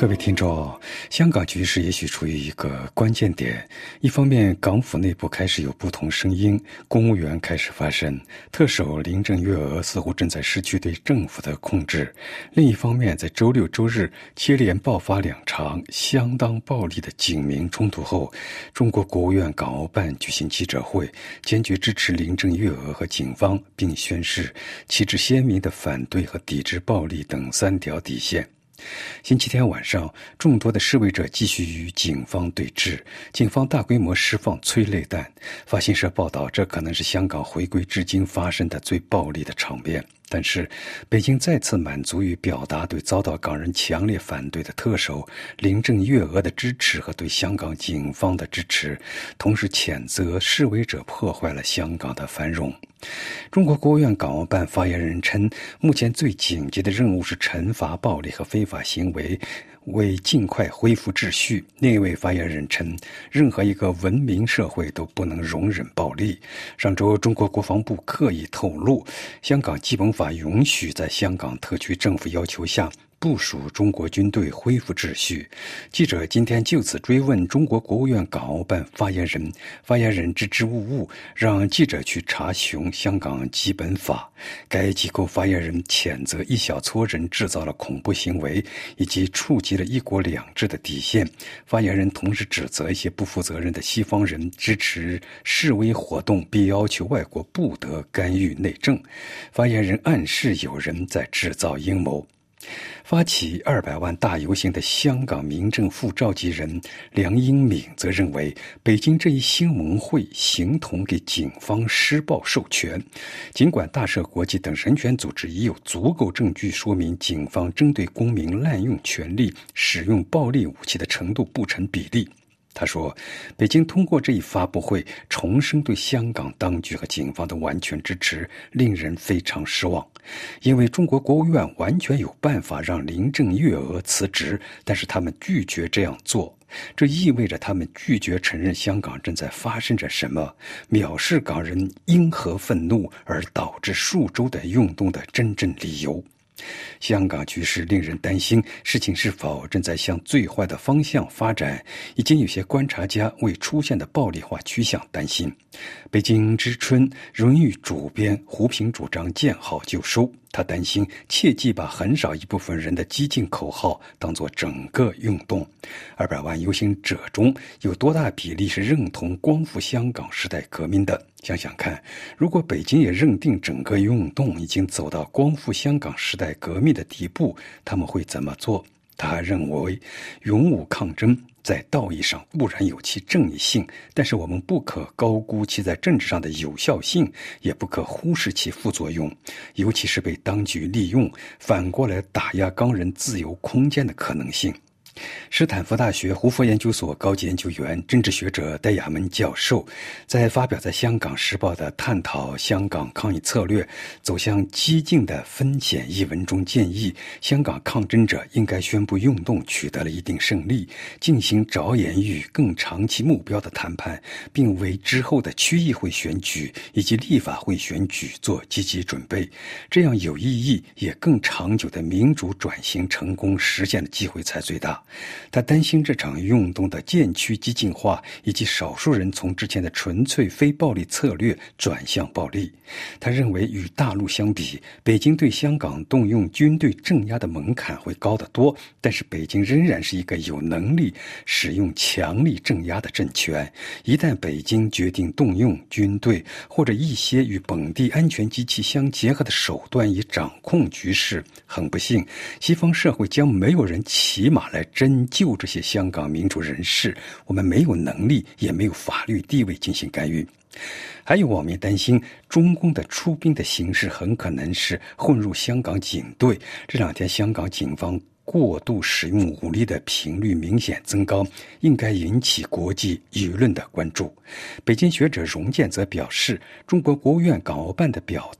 各位听众，香港局势也许处于一个关键点。一方面，港府内部开始有不同声音，公务员开始发声，特首林郑月娥似乎正在失去对政府的控制。另一方面，在周六周日接连爆发两场相当暴力的警民冲突后，中国国务院港澳办举行记者会，坚决支持林郑月娥和警方，并宣示旗帜鲜明地反对和抵制暴力等3条底线。星期天晚上，众多的示威者继续与警方对峙，警方大规模释放催泪弹。法新社报道，这可能是香港回归至今发生的最暴力的场面。但是，北京再次满足于表达对遭到港人强烈反对的特首林郑月娥的支持和对香港警方的支持，同时谴责示威者破坏了香港的繁荣。中国国务院港澳办发言人称，目前最紧急的任务是惩罚暴力和非法行为，为尽快恢复秩序。另一位发言人称，任何一个文明社会都不能容忍暴力。上周，中国国防部刻意透露，香港基本法允许在香港特区政府要求下部署中国军队恢复秩序。记者今天就此追问中国国务院港澳办发言人支支吾吾，让记者去查询香港基本法。该机构发言人谴责一小撮人制造了恐怖行为，以及触及了一国两制的底线。发言人同时指责一些不负责任的西方人支持示威活动，并要求外国不得干预内政。发言人暗示有人在制造阴谋。发起200万大游行的香港民政副召集人梁英敏则认为，北京这一新闻会形同给警方施暴授权。尽管大赦国际等人权组织已有足够证据说明警方针对公民滥用权力、使用暴力武器的程度不成比例。他说，北京通过这一发布会重申对香港当局和警方的完全支持，令人非常失望。因为中国国务院完全有办法让林郑月娥辞职，但是他们拒绝这样做。这意味着他们拒绝承认香港正在发生着什么，藐视港人因何愤怒而导致数周的运动的真正理由。香港局势令人担心，事情是否正在向最坏的方向发展？已经有些观察家为出现的暴力化趋向担心。北京之春荣誉主编胡平主张见好就收，他担心切忌把很少一部分人的激进口号当作整个运动。200万游行者中有多大比例是认同光复香港时代革命的？想想看，如果北京也认定整个运动已经走到光复香港时代革命的地步，他们会怎么做？他还认为，勇武抗争在道义上固然有其正义性，但是我们不可高估其在政治上的有效性，也不可忽视其副作用，尤其是被当局利用，反过来打压港人自由空间的可能性。斯坦福大学胡佛研究所高级研究员、政治学者戴亚门教授在发表在《香港时报》的探讨香港抗议策略走向激进的风险一文中建议，香港抗争者应该宣布运动取得了一定胜利，进行着眼于更长期目标的谈判，并为之后的区议会选举以及立法会选举做积极准备。这样有意义也更长久的民主转型成功实现的机会才最大。他担心这场运动的渐趋激进化，以及少数人从之前的纯粹非暴力策略转向暴力。他认为与大陆相比，北京对香港动用军队镇压的门槛会高得多，但是北京仍然是一个有能力使用强力镇压的政权。一旦北京决定动用军队或者一些与本地安全机器相结合的手段以掌控局势，很不幸，西方社会将没有人骑马来拯救这些香港民主人士，我们没有能力也没有法律地位进行干预。还有网民担心，中共的出兵的形式很可能是混入香港警队。这2天香港警方过度使用武力的频率明显增高，应该引起国际舆论的关注。北京学者荣建则表示，中国国务院港澳办的表态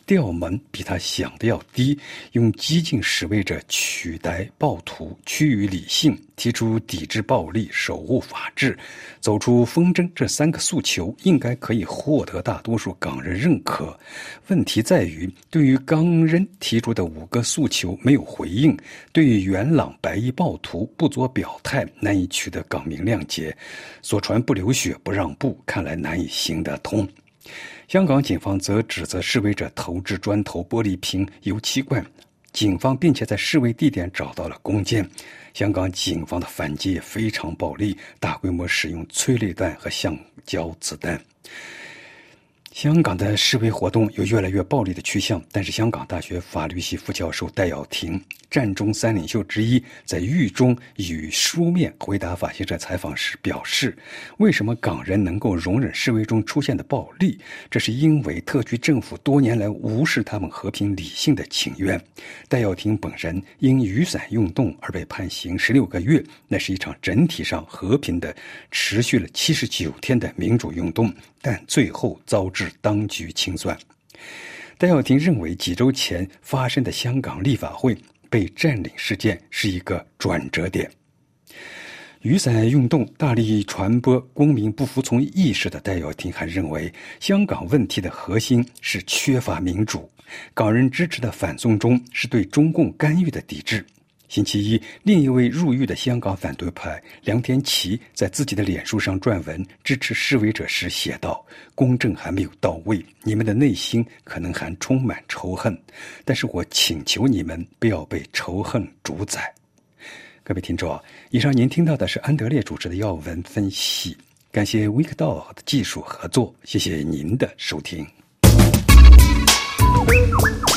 调门比他想的要低，用激进示威者取代暴徒，趋于理性，提出抵制暴力、守护法治、走出纷争这3个诉求，应该可以获得大多数港人认可。问题在于，对于港人提出的5个诉求没有回应，对于元朗白衣暴徒不做表态，难以取得港民谅解。所传不流血、不让步，看来难以行得通。香港警方则指责示威者投掷砖头、玻璃瓶、油漆罐，警方并且在示威地点找到了弓箭。香港警方的反击也非常暴力，大规模使用催泪弹和橡胶子弹。香港的示威活动有越来越暴力的趋向，但是香港大学法律系副教授戴耀廷，战中3领袖之一，在狱中以书面回答法新社采访时表示，为什么港人能够容忍示威中出现的暴力？这是因为特区政府多年来无视他们和平理性的请愿。戴耀廷本人因雨伞运动而被判刑16个月，那是一场整体上和平的、持续了79天的民主运动，但最后遭致当局清算。戴耀廷认为，几周前发生的香港立法会被占领事件是一个转折点。雨伞运动大力传播公民不服从意识的戴耀廷还认为，香港问题的核心是缺乏民主，港人支持的反送中是对中共干预的抵制。星期一，另一位入狱的香港反对派梁天琦在自己的脸书上撰文支持示威者时写道：公正还没有到位，你们的内心可能还充满仇恨，但是我请求你们不要被仇恨主宰。各位听众，以上您听到的是安德烈主持的要闻分析，感谢 Weekdog 的技术合作，谢谢您的收听。